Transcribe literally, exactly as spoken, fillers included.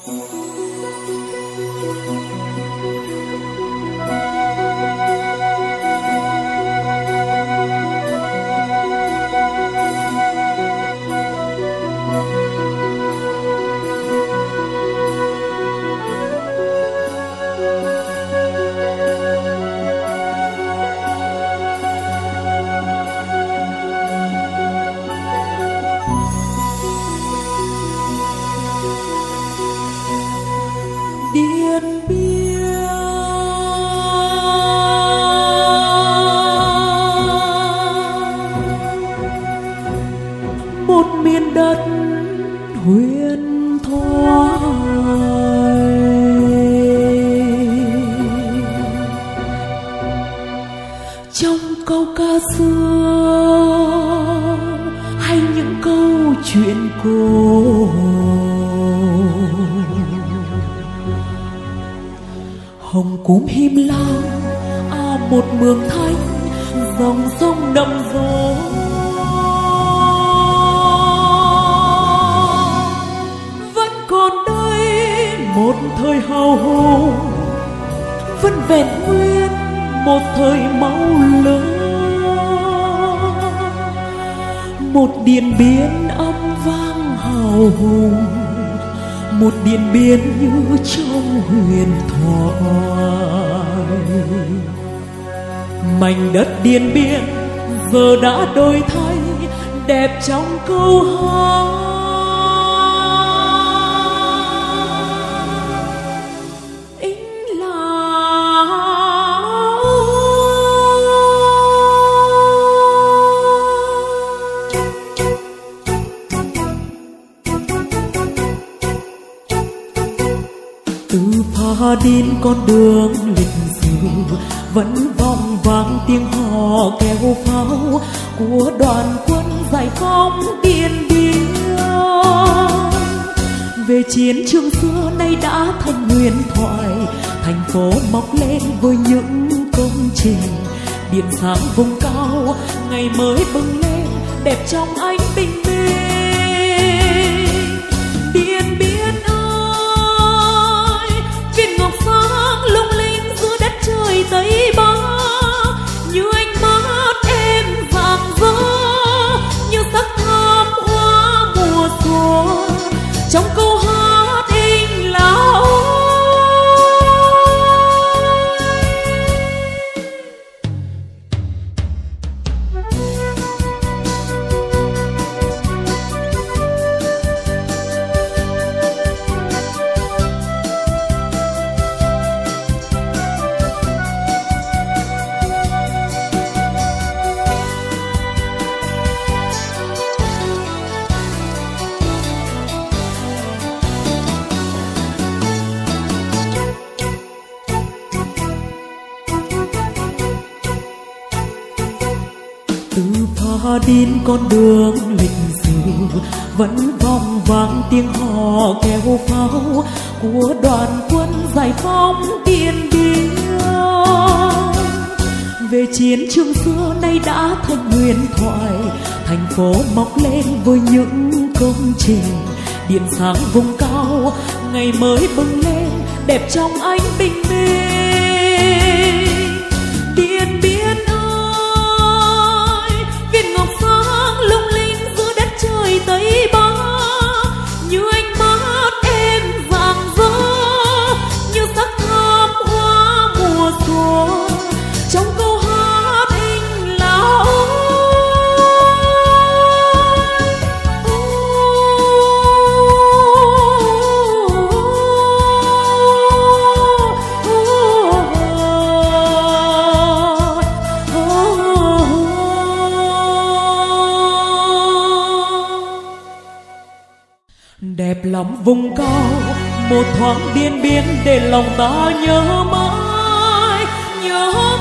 Mảnh đất Điện Biên giờ đã đổi thay đẹp trong câu hát. Ính là từ Phá Đin con đường lịch sử vẫn vòng vang tiếng hò kéo pháo của đoàn quân giải phóng Điện Biên. Về chiến trường xưa nay đã thành huyền thoại, thành phố mọc lên với những công trình điện sáng vùng cao, ngày mới bừng lên đẹp trong ánh bình minh. Điện Biên ơi, viên ngọc sáng lung linh giữa đất trời Tây Bắc, như ánh mắt em vàng rỡ, như sắc thắm hoa mùa xuân trong câu hát Ính là ôi. Phá Đin con đường lịch sử vẫn vòng vang tiếng hò kéo pháo của đoàn quân giải phóng Điện Biên. Về chiến trường xưa nay đã thành huyền thoại, thành phố mọc lên với những công trình điện sáng vùng cao, ngày mới bừng lên đẹp trong ánh bình minh. Điện Biên ơi, viên ngọc sáng lung linh giữa đất trời Tây Bắc, như ánh mắt em vàng rỡ, như sắc thắm hoa mùa xuân trong câu hát Ính là ôi. Đẹp lắm vùng cao, một thoáng Điện Biên để lòng ta nhớ mãi, nhớ